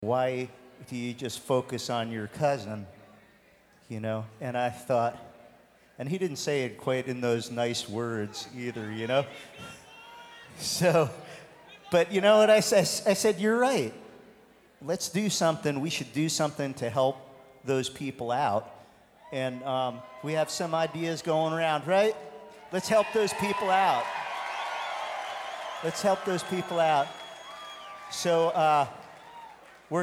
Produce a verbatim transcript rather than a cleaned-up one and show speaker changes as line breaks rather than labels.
Why do you just focus on your cousin? You know? And I thought, and he didn't say it quite in those nice words either, you know? So, but you know what I said? I said, you're right. Let's do something. We should do something to help those people out. And um, we have some ideas going around, right? Let's help those people out. Let's help those people out. So, uh,